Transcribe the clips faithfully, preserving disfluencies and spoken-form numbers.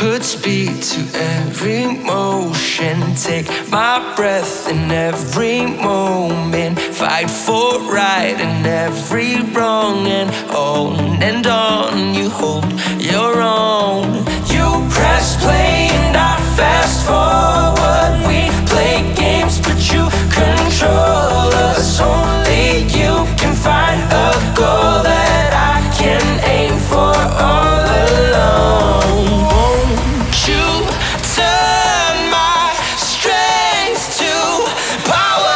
Put speed to every motion. Take my breath in every moment. Fight for right in every wrong. And on and on you hold your own. You press play and I fast forward. We play games but you control us. Only you can find a goal that I can aim for all alone. Won't you turn my strength to power?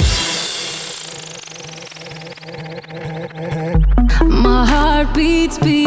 My heart beats, beats